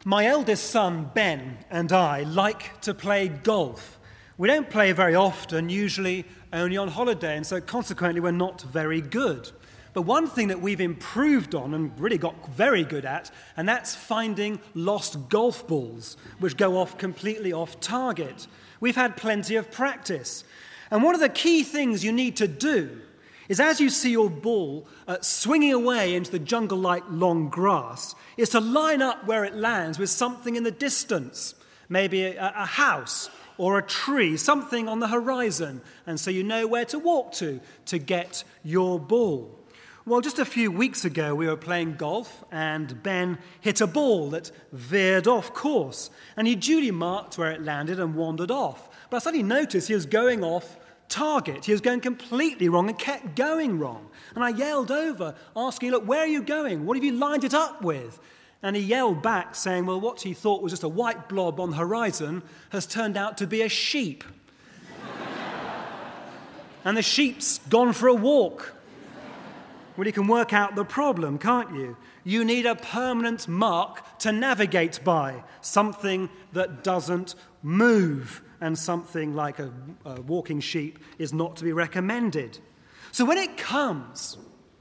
My eldest son, Ben, and I like to play golf. We don't play very often, usually only on holiday, and so consequently we're not very good. But one thing that we've improved on and really got very good at, and that's finding lost golf balls, which go off completely off target. We've had plenty of practice. And one of the key things you need to do is as you see your ball swinging away into the jungle-like long grass, is to line up where it lands with something in the distance, maybe a house or a tree, something on the horizon, and so you know where to walk to get your ball. Well, just a few weeks ago we were playing golf and Ben hit a ball that veered off course, and he duly marked where it landed and wandered off. But I suddenly noticed he was going off target. He was going completely wrong and kept going wrong. And I yelled over, asking, look, where are you going? What have you lined it up with? And he yelled back, saying, well, what he thought was just a white blob on the horizon has turned out to be a sheep. And the sheep's gone for a walk. Well, you can work out the problem, can't you? You need a permanent mark to navigate by, something that doesn't move. And something like a walking sheep is not to be recommended. So when it comes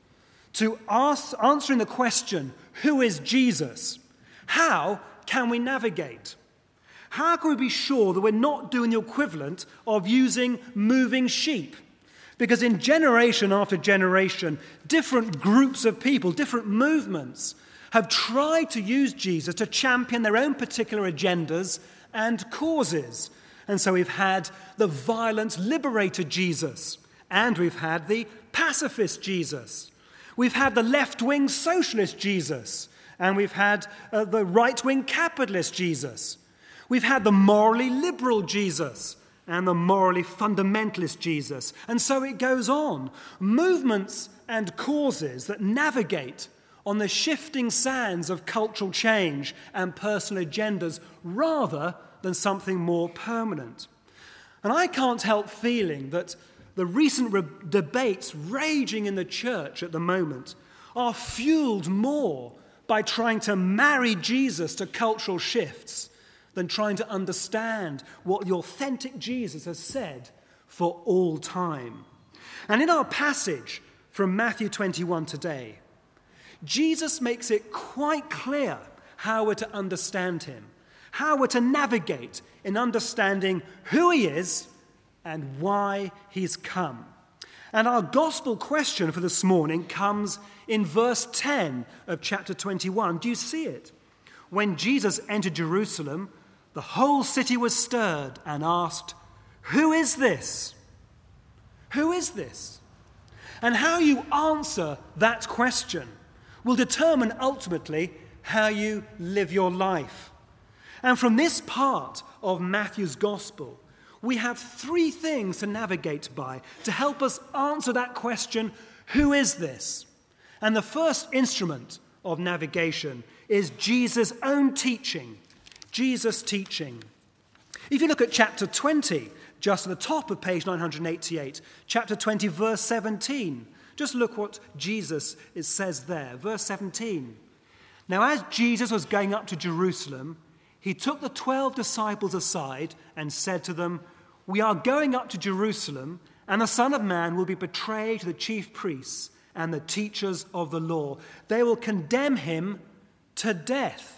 to answering the question, who is Jesus? How can we navigate? How can we be sure that we're not doing the equivalent of using moving sheep? Because in generation after generation, different groups of people, different movements have tried to use Jesus to champion their own particular agendas and causes. And so we've had the violent liberator Jesus, and we've had the pacifist Jesus. We've had the left-wing socialist Jesus, and we've had the right-wing capitalist Jesus. We've had the morally liberal Jesus and the morally fundamentalist Jesus. And so it goes on. Movements and causes that navigate on the shifting sands of cultural change and personal agendas rather than something more permanent. And I can't help feeling that the recent debates raging in the church at the moment are fueled more by trying to marry Jesus to cultural shifts than trying to understand what the authentic Jesus has said for all time. And in our passage from Matthew 21 today, Jesus makes it quite clear how we're to understand him, how we're to navigate in understanding who he is and why he's come. And our gospel question for this morning comes in verse 10 of chapter 21. Do you see it? When Jesus entered Jerusalem, the whole city was stirred and asked, who is this? Who is this? And how you answer that question will determine ultimately how you live your life. And from this part of Matthew's gospel, we have three things to navigate by to help us answer that question, who is this? And the first instrument of navigation is Jesus' own teaching, Jesus' teaching. If you look at chapter 20, just at the top of page 988, chapter 20, verse 17, just look what Jesus says there. Verse 17. Now, as Jesus was going up to Jerusalem, he took the 12 disciples aside and said to them, we are going up to Jerusalem, and the Son of Man will be betrayed to the chief priests and the teachers of the law. They will condemn him to death.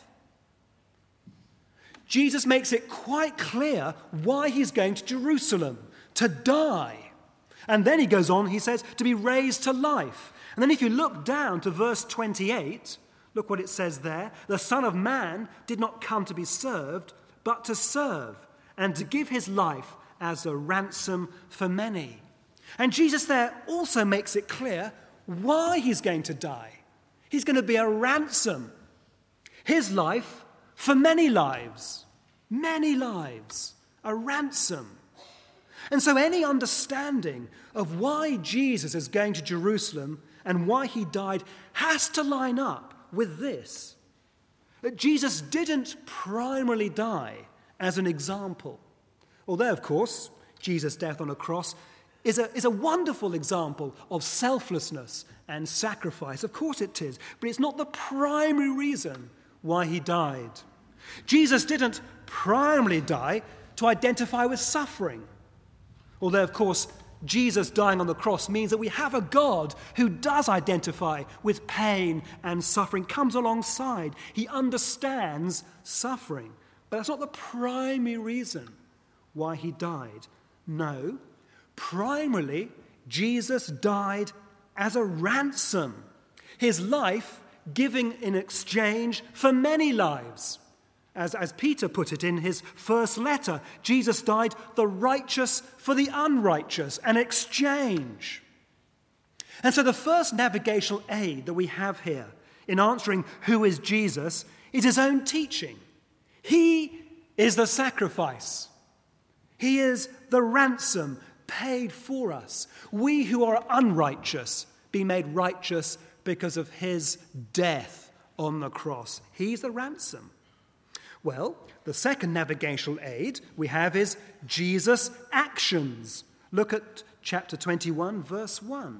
Jesus makes it quite clear why he's going to Jerusalem, to die. And then he goes on, he says, to be raised to life. And then if you look down to verse 28, look what it says there. The Son of Man did not come to be served, but to serve, and to give his life as a ransom for many. And Jesus there also makes it clear why he's going to die. He's going to be a ransom. His life for many lives, a ransom. And so any understanding of why Jesus is going to Jerusalem and why he died has to line up with this. That Jesus didn't primarily die as an example. Although, of course, Jesus' death on a cross is a wonderful example of selflessness and sacrifice. Of course it is. But it's not the primary reason why he died. Jesus didn't primarily die to identify with suffering. Although, of course, Jesus dying on the cross means that we have a God who does identify with pain and suffering, comes alongside. He understands suffering. But that's not the primary reason why he died. No, primarily, Jesus died as a ransom, his life giving in exchange for many lives. As Peter put it in his first letter, Jesus died the righteous for the unrighteous, an exchange. And so the first navigational aid that we have here in answering who is Jesus is his own teaching. He is the sacrifice. He is the ransom paid for us. We who are unrighteous be made righteous because of his death on the cross. He's the ransom. Well, the second navigational aid we have is Jesus' actions. Look at chapter 21, verse 1.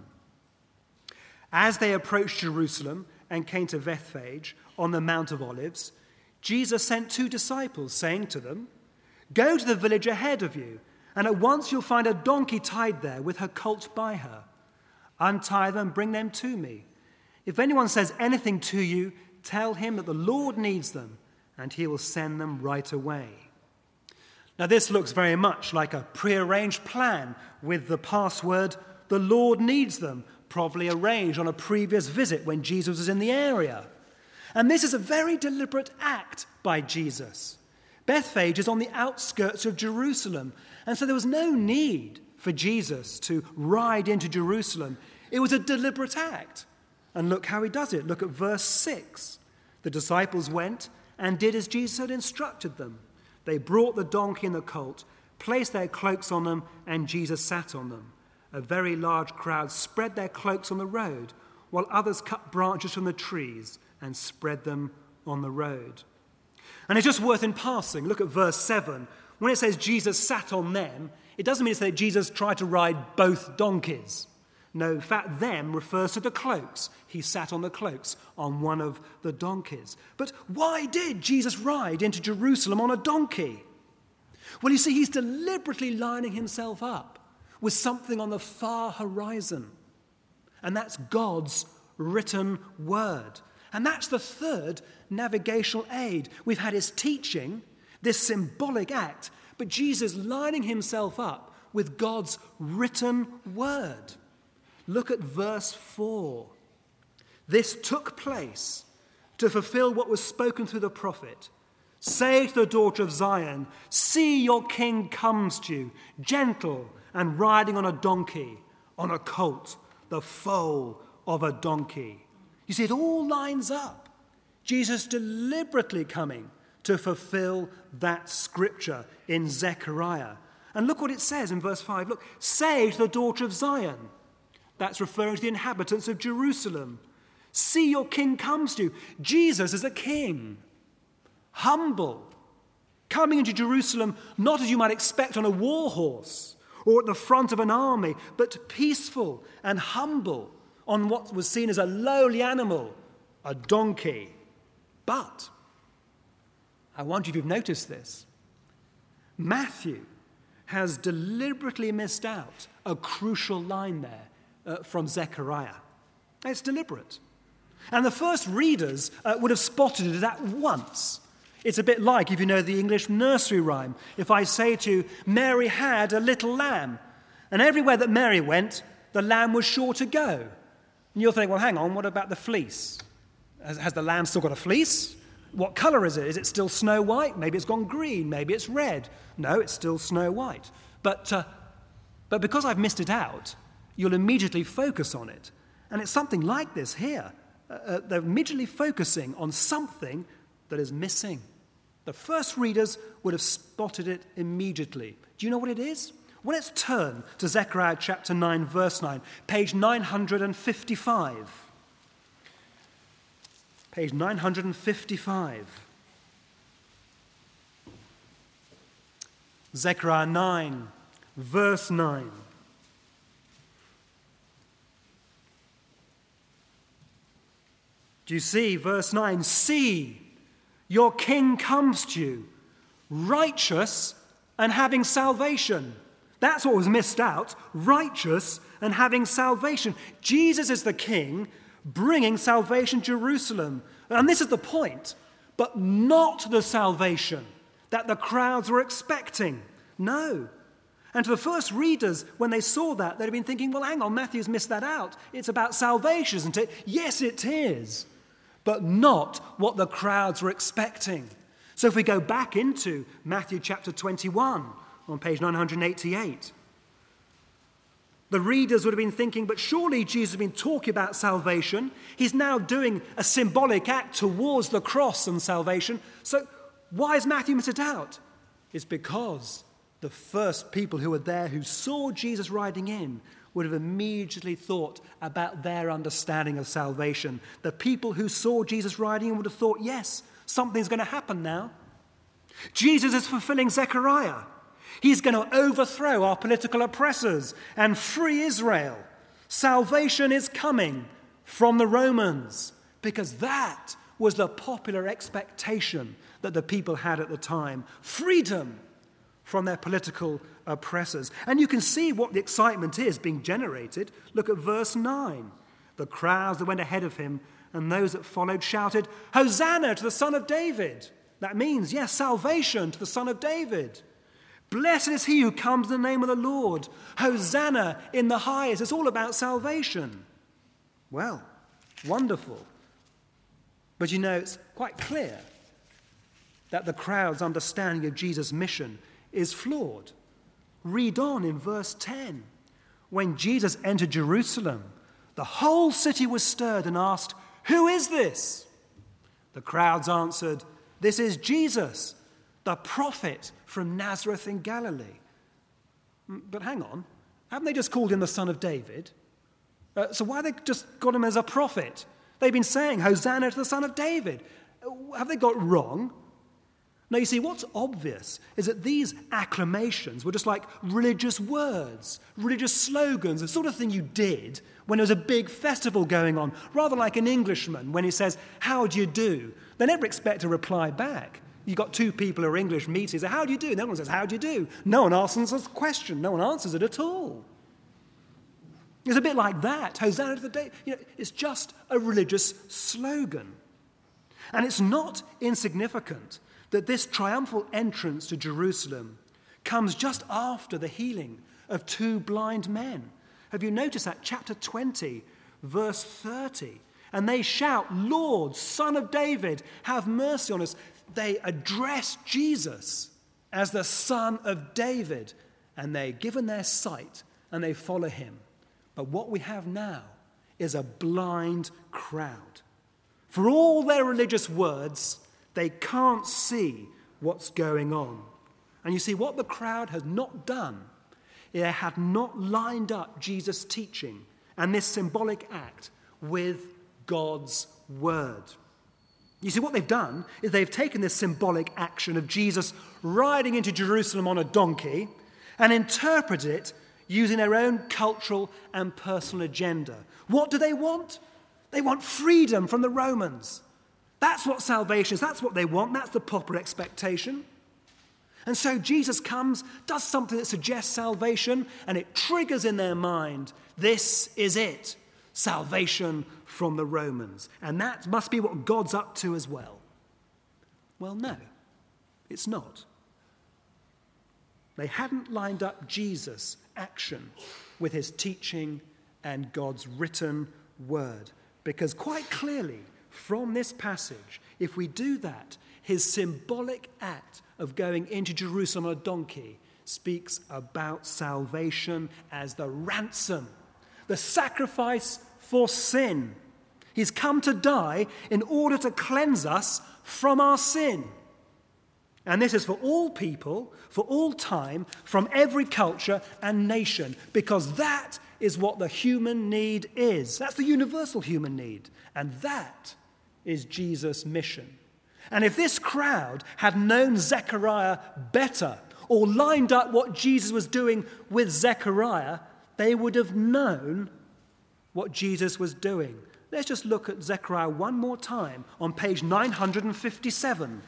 As they approached Jerusalem and came to Bethphage on the Mount of Olives, Jesus sent 2 disciples, saying to them, "Go to the village ahead of you, and at once you'll find a donkey tied there with her colt by her. Untie them and bring them to me. If anyone says anything to you, tell him that the Lord needs them, and he will send them right away." Now this looks very much like a prearranged plan with the password, "The Lord needs them," probably arranged on a previous visit when Jesus was in the area. And this is a very deliberate act by Jesus. Bethphage is on the outskirts of Jerusalem, and so there was no need for Jesus to ride into Jerusalem. It was a deliberate act. And look how he does it. Look at verse 6. The disciples went and did as Jesus had instructed them. They brought the donkey and the colt, placed their cloaks on them, and Jesus sat on them. A very large crowd spread their cloaks on the road, while others cut branches from the trees and spread them on the road. And it's just worth in passing. Look at verse 7. When it says Jesus sat on them, it doesn't mean to say Jesus tried to ride both donkeys. No, in fact, them refers to the cloaks. He sat on the cloaks on one of the donkeys. But why did Jesus ride into Jerusalem on a donkey? Well, you see, he's deliberately lining himself up with something on the far horizon. And that's God's written word. And that's the third navigational aid. We've had his teaching, this symbolic act, but Jesus lining himself up with God's written word. Look at verse 4. This took place to fulfill what was spoken through the prophet. Say to the daughter of Zion, see your king comes to you, gentle and riding on a donkey, on a colt, the foal of a donkey. You see, it all lines up. Jesus deliberately coming to fulfill that scripture in Zechariah. And look what it says in verse 5. Look, say to the daughter of Zion. That's referring to the inhabitants of Jerusalem. See, your king comes to you. Jesus is a king. Humble. Coming into Jerusalem, not as you might expect on a war horse or at the front of an army, but peaceful and humble on what was seen as a lowly animal, a donkey. But, I wonder if you've noticed this, Matthew has deliberately missed out a crucial line there from Zechariah. It's deliberate. And the first readers would have spotted it at once. It's a bit like, if you know the English nursery rhyme, if I say to you, Mary had a little lamb, and everywhere that Mary went, the lamb was sure to go. And you'll think, well, hang on, what about the fleece? Has the lamb still got a fleece? What colour is it? Is it still snow white? Maybe it's gone green. Maybe it's red. No, it's still snow white. But because I've missed it out, you'll immediately focus on it. And it's something like this here. They're immediately focusing on something that is missing. The first readers would have spotted it immediately. Do you know what it is? Well, let's turn to Zechariah chapter 9, verse 9, page 955. Page 955. Zechariah 9, verse 9. Do you see verse 9? See, Your king comes to you, righteous and having salvation. That's what was missed out, righteous and having salvation. Jesus is the king bringing salvation to Jerusalem. And this is the point, but not the salvation that the crowds were expecting. No. And to the first readers, when they saw that, they'd have been thinking, well, hang on, Matthew's missed that out. It's about salvation, isn't it? Yes, it is. But not what the crowds were expecting. So if we go back into Matthew chapter 21 on page 988, the readers would have been thinking, but surely Jesus has been talking about salvation. He's now doing a symbolic act towards the cross and salvation. So why has Matthew missed it out? It's because the first people who were there who saw Jesus riding in would have immediately thought about their understanding of salvation. The people who saw Jesus riding in would have thought, yes, something's going to happen now. Jesus is fulfilling Zechariah. He's going to overthrow our political oppressors and free Israel. Salvation is coming from the Romans, because that was the popular expectation that the people had at the time. Freedom from their political oppressors. And you can see what the excitement is being generated. Look at verse 9. The crowds that went ahead of him and those that followed shouted, Hosanna to the Son of David. That means, yes, salvation to the Son of David. Blessed is he who comes in the name of the Lord. Hosanna in the highest. It's all about salvation. Well, wonderful. But you know, it's quite clear that the crowd's understanding of Jesus' mission is flawed. Read on in verse 10. When Jesus entered Jerusalem, the whole city was stirred and asked, Who is this? The crowds answered, This is Jesus, the prophet from Nazareth in Galilee. But hang on, haven't they just called him the Son of David? So why have they just got him as a prophet? They've been saying, Hosanna to the Son of David. Have they got it wrong? Now, you see, what's obvious is that these acclamations were just like religious words, religious slogans, the sort of thing you did when there was a big festival going on, rather like an Englishman when he says, How do you do? They never expect a reply back. You've got two people who are English meeting, say, How do you do? No one says, How do you do? No one asks a question. No one answers it at all. It's a bit like that. Hosanna to the day. It's just a religious slogan. And it's not insignificant that this triumphal entrance to Jerusalem comes just after the healing of two blind men. Have you noticed that? Chapter 20, verse 30. And they shout, Lord, Son of David, have mercy on us. They address Jesus as the Son of David, and they give them their sight and they follow him. But what we have now is a blind crowd. For all their religious words, they can't see what's going on. And you see, what the crowd has not done, it had not lined up Jesus' teaching and this symbolic act with God's word. You see, what they've done is they've taken this symbolic action of Jesus riding into Jerusalem on a donkey and interpreted it using their own cultural and personal agenda. What do they want? They want freedom from the Romans. That's what salvation is. That's what they want. That's the popular expectation. And so Jesus comes, does something that suggests salvation, and it triggers in their mind, this is it, salvation from the Romans. And that must be what God's up to as well. Well, no, it's not. They hadn't lined up Jesus' action with his teaching and God's written word. Because quite clearly, from this passage, if we do that, his symbolic act of going into Jerusalem on a donkey speaks about salvation as the ransom, the sacrifice for sin. He's come to die in order to cleanse us from our sin. And this is for all people, for all time, from every culture and nation, because that is what the human need is. That's the universal human need. And that is Jesus' mission. And if this crowd had known Zechariah better, or lined up what Jesus was doing with Zechariah, they would have known what Jesus was doing. let's just look at Zechariah one more time on page 957.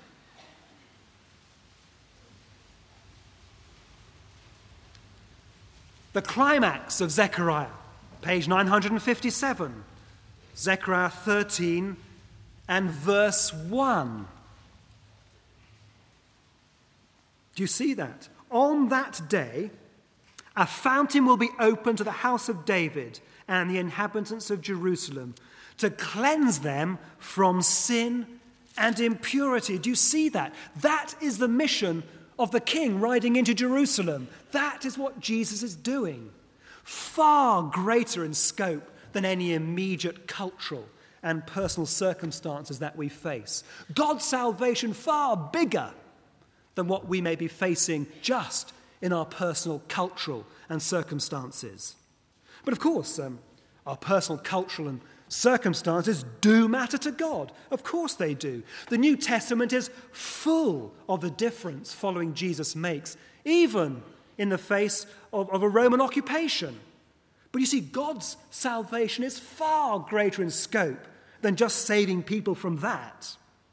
The climax of Zechariah, page 957, Zechariah 13 and verse 1. Do you see that? On that day, a fountain will be opened to the house of David and the inhabitants of Jerusalem to cleanse them from sin and impurity. Do you see that? That is the mission of the king riding into Jerusalem. That is what Jesus is doing. Far greater in scope than any immediate cultural and personal circumstances that we face. God's salvation far bigger than what we may be facing just in our personal cultural and circumstances. But of course, our personal cultural and circumstances do matter to God. Of course they do. The New Testament is full of the difference following Jesus makes, even in the face of a Roman occupation. But you see, God's salvation is far greater in scope than just saving people from that.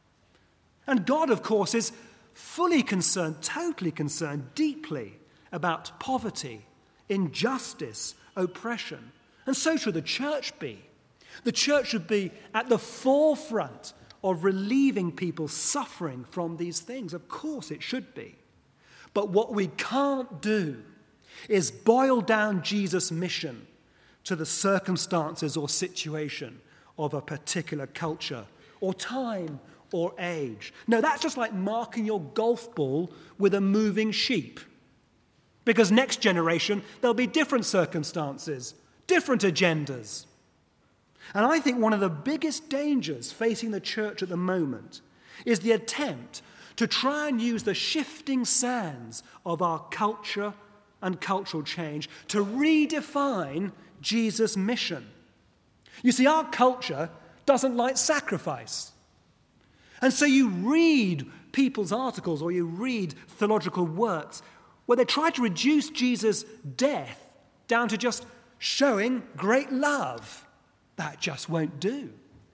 And God, of course, is fully concerned, totally concerned, deeply about poverty, injustice, oppression. And so should the church be. The church should be at the forefront of relieving people suffering from these things. Of course it should be. But what we can't do is boil down Jesus' mission to the circumstances or situation of a particular culture or time or age. No, that's just like marking your golf ball with a moving sheep. Because next generation, there'll be different circumstances, different agendas. And I think one of the biggest dangers facing the church at the moment is the attempt to try and use the shifting sands of our culture and cultural change to redefine Jesus' mission. You see, our culture doesn't like sacrifice. And so you read people's articles or you read theological works where they try to reduce Jesus' death down to just showing great love. That just won't do.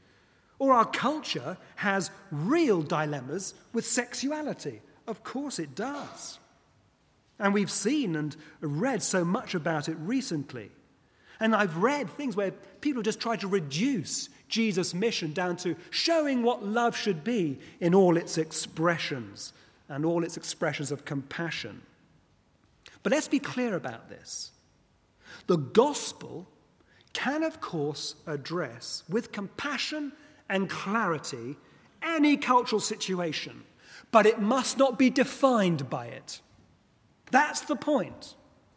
Or our culture has real dilemmas with sexuality. Of course it does. And we've seen and read so much about it recently. And I've read things where people just try to reduce Jesus' mission down to showing what love should be in all its expressions and all its expressions of compassion. But let's be clear about this. The gospel can, of course, address with compassion and clarity any cultural situation, but it must not be defined by it. That's the point.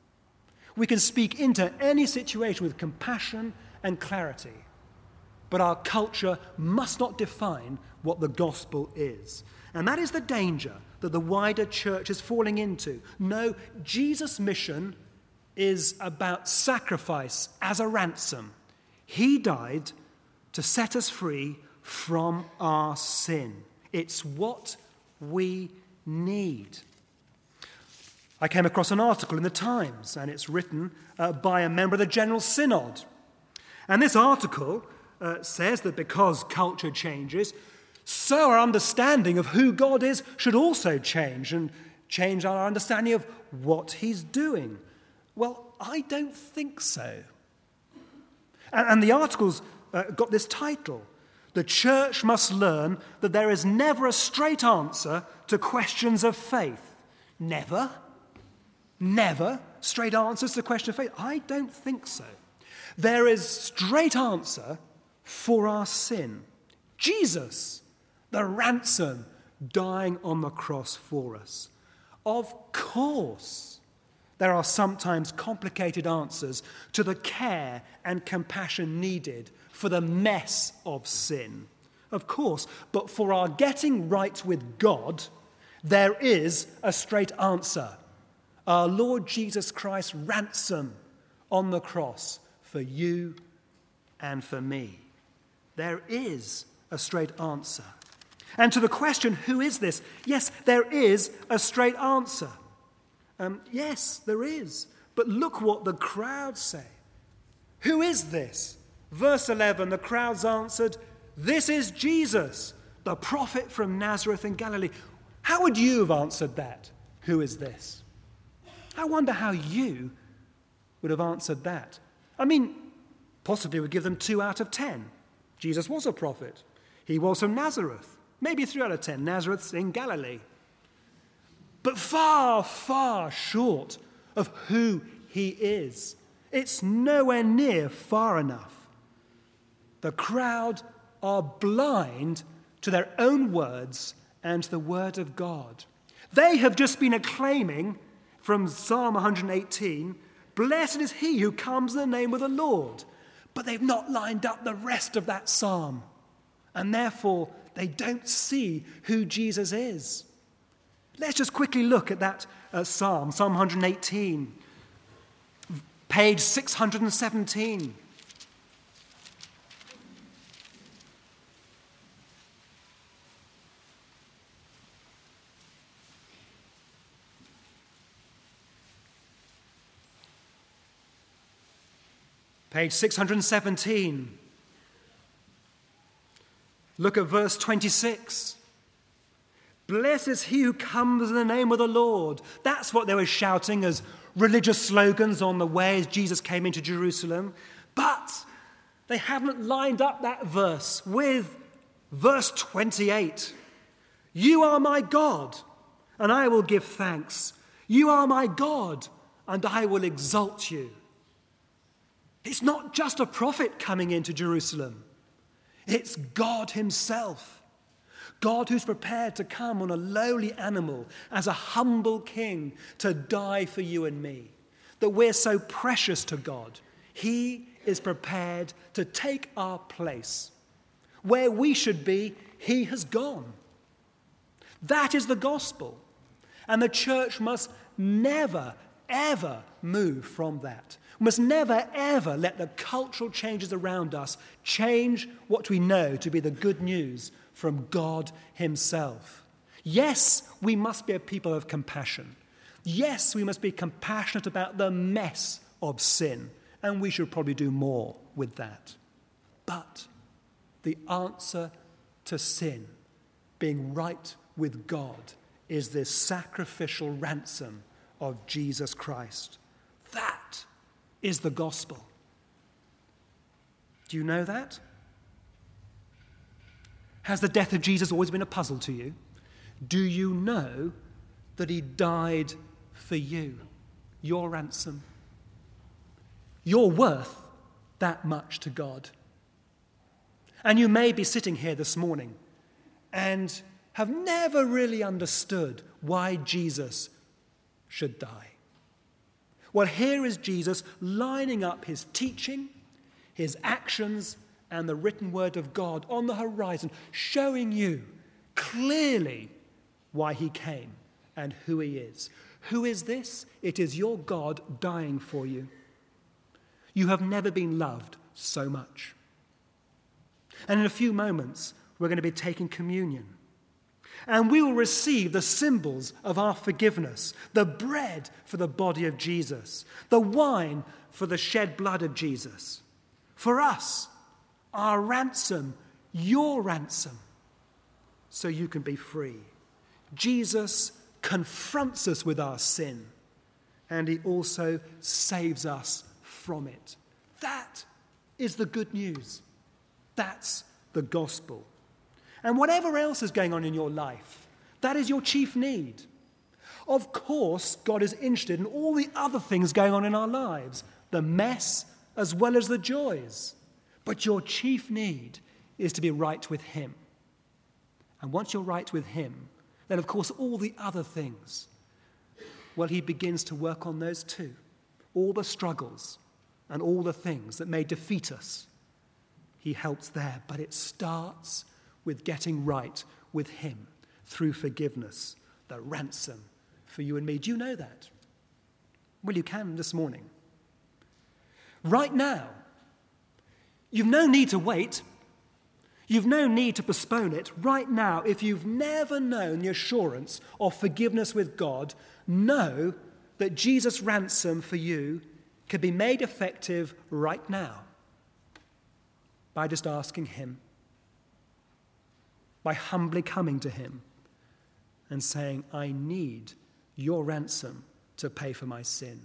We can speak into any situation with compassion and clarity, but our culture must not define what the gospel is. And that is the danger that the wider church is falling into. No, Jesus' mission is about sacrifice as a ransom. He died to set us free from our sin. It's what we need. I came across an article in the Times, and it's written by a member of the General Synod. And this article says that because culture changes, so our understanding of who God is should also change, and change our understanding of what he's doing. Well, I don't think so. And the article's got this title: The Church Must Learn That There Is Never a Straight Answer to Questions of Faith. Never straight answers to the question of faith. I don't think so. There is straight answer for our sin. Jesus, the ransom, dying on the cross for us. Of course, there are sometimes complicated answers to the care and compassion needed for the mess of sin. Of course, but for our getting right with God, there is a straight answer. Our Lord Jesus Christ's ransom on the cross for you and for me. There is a straight answer. And to the question, who is this? Yes, there is a straight answer. Yes, there is. But look what the crowd say. Who is this? Verse 11, the crowds answered, "This is Jesus, the prophet from Nazareth in Galilee." How would you have answered that? Who is this? I wonder how you would have answered that. I mean, possibly would give them 2 out of 10. Jesus was a prophet. He was from Nazareth. Maybe 3 out of 10. Nazareth's in Galilee. But far, far short of who he is. It's nowhere near far enough. The crowd are blind to their own words and the word of God. They have just been acclaiming from Psalm 118, "Blessed is he who comes in the name of the Lord." But they've not lined up the rest of that psalm. And therefore, they don't see who Jesus is. Let's just quickly look at that psalm, Psalm 118, page 617. Page 617. Look at verse 26. "Blessed is he who comes in the name of the Lord." That's what they were shouting as religious slogans on the way as Jesus came into Jerusalem. But they haven't lined up that verse with verse 28. "You are my God, and I will give thanks. You are my God, and I will exalt you." It's not just a prophet coming into Jerusalem. It's God himself. God who's prepared to come on a lowly animal as a humble king to die for you and me. That we're so precious to God. He is prepared to take our place. Where we should be, he has gone. That is the gospel. And the church must never, ever move from that. We must never, ever let the cultural changes around us change what we know to be the good news from God himself. Yes, we must be a people of compassion. Yes, we must be compassionate about the mess of sin, and we should probably do more with that. But the answer to sin, being right with God, is this sacrificial ransom of Jesus Christ. That is the gospel. Do you know that? Has the death of Jesus always been a puzzle to you? Do you know that he died for you, your ransom? You're worth that much to God. And you may be sitting here this morning and have never really understood why Jesus should die. Well, here is Jesus lining up his teaching, his actions, and the written word of God on the horizon, showing you clearly why he came and who he is. Who is this? It is your God dying for you. You have never been loved so much. And in a few moments, we're going to be taking communion. And we will receive the symbols of our forgiveness, the bread for the body of Jesus, the wine for the shed blood of Jesus. For us, our ransom, your ransom, so you can be free. Jesus confronts us with our sin, and he also saves us from it. That is the good news. That's the gospel. And whatever else is going on in your life, that is your chief need. Of course, God is interested in all the other things going on in our lives, the mess as well as the joys. But your chief need is to be right with him. And once you're right with him, then of course all the other things, well, he begins to work on those too. All the struggles and all the things that may defeat us, he helps there. But it starts with getting right with him through forgiveness, the ransom for you and me. Do you know that? Well, you can this morning. Right now. You've no need to wait. You've no need to postpone it. Right now, if you've never known the assurance of forgiveness with God, know that Jesus' ransom for you can be made effective right now. by just asking him, by humbly coming to him and saying, I need your ransom to pay for my sin.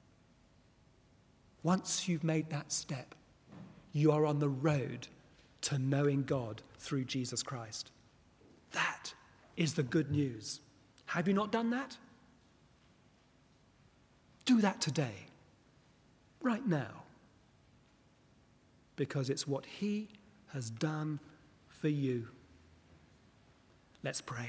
Once you've made that step, you are on the road to knowing God through Jesus Christ. That is the good news. Have you not done that? Do that today, right now, because it's what he has done for you. Let's pray.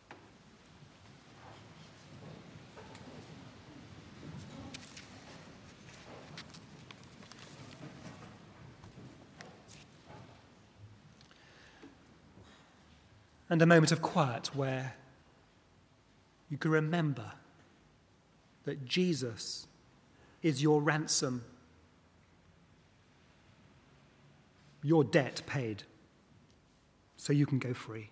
And a moment of quiet where you can remember that Jesus is your ransom, your debt paid, so you can go free.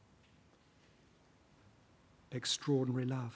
Extraordinary love.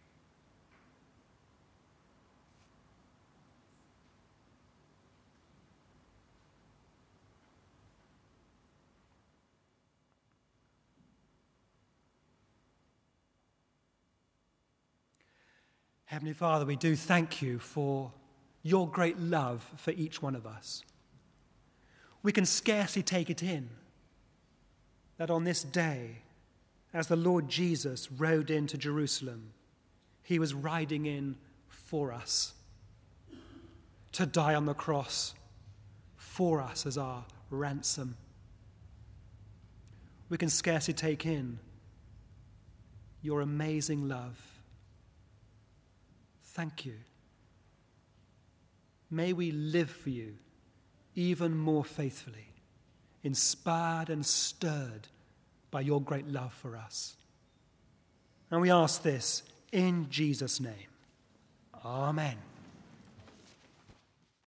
Heavenly Father, we do thank you for your great love for each one of us. We can scarcely take it in that on this day, as the Lord Jesus rode into Jerusalem, he was riding in for us, to die on the cross for us as our ransom. We can scarcely take in your amazing love. Thank you. May we live for you even more faithfully, inspired and stirred by your great love for us. And we ask this in Jesus' name. Amen.